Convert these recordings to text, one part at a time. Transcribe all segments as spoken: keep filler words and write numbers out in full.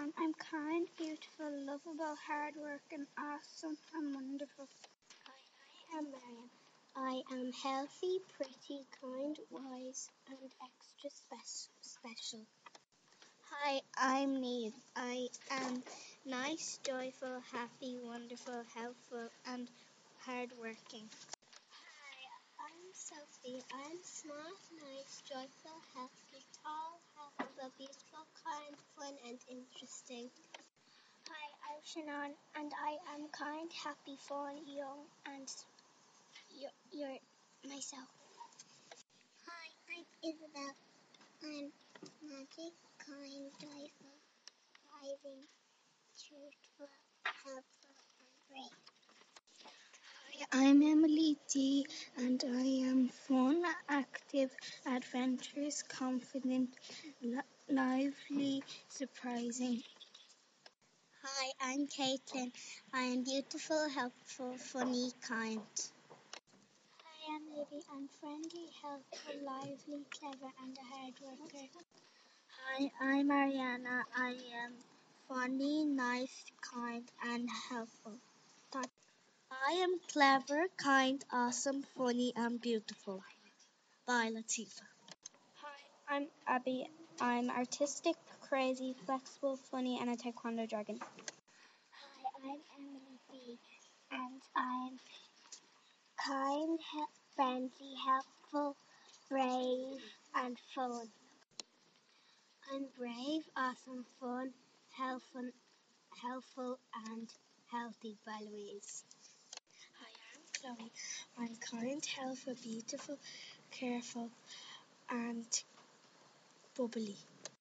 Sinead. I'm kind, beautiful, lovable, hardworking, awesome, and wonderful. Hi, I am Mariam. I am healthy, pretty, kind, wise, and extra spe- special. Hi, I'm Neve. I am nice, joyful, happy, wonderful, helpful, and hardworking. Hi, I'm Sophie. I'm smart, nice, joyful, healthy, tall, helpful, beautiful, kind, fun, and interesting. Hi, I'm Shannon, and I am kind, happy, fun, young, and you're, you're myself. Hi, I'm Isabel. I'm magic, kind, joyful, rising, truthful, helpful, and brave. Hi, I'm Emily D, and I am fun, active, adventurous, confident, li- lively, surprising. Hi, I'm Caitlin. I am beautiful, helpful, funny, kind. Hi, I'm Libby. I'm friendly, helpful, lively, clever, and a hard worker. Hi, I'm Ariana. I am funny, nice, kind, and helpful. I am clever, kind, awesome, funny, and beautiful. Bye, Latifa. Hi, I'm Abby. I'm artistic, crazy, flexible, funny, and a taekwondo dragon. Hi, I'm Emily B, and I'm kind, he- friendly, helpful, brave, and fun. I'm brave, awesome, fun, helpful, helpful, and healthy by Louise. Hi, I'm Chloe. I'm kind, helpful, beautiful, careful, and bubbly.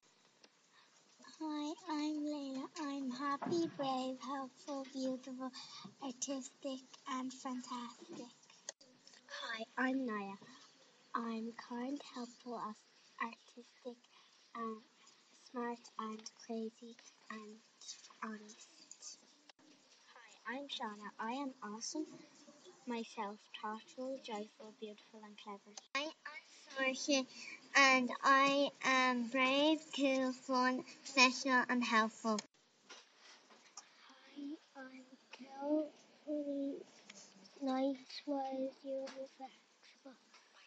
Hi, I'm Layla. I'm happy, brave, helpful, beautiful, artistic, and fantastic. Hi, I'm Naya. I'm kind, helpful, as- artistic, and smart, and crazy, and honest. Hi, I'm Shauna. I am awesome, myself, thoughtful, joyful, beautiful, and clever. Hi, I'm Saoirse, and I am brave, cool, fun, special, and helpful. Hi, I'm Kel, funny, nice, wise, beautiful, flexible.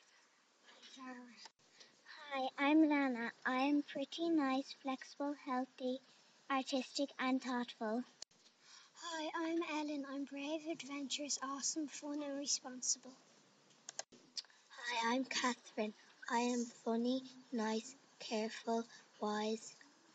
Hi, I'm Lana. I'm pretty nice, flexible, healthy, artistic, and thoughtful. Hi, I'm Ellen. I'm brave, adventurous, awesome, fun, and responsible. Hi, I'm Catherine. I am funny, nice, careful, wise,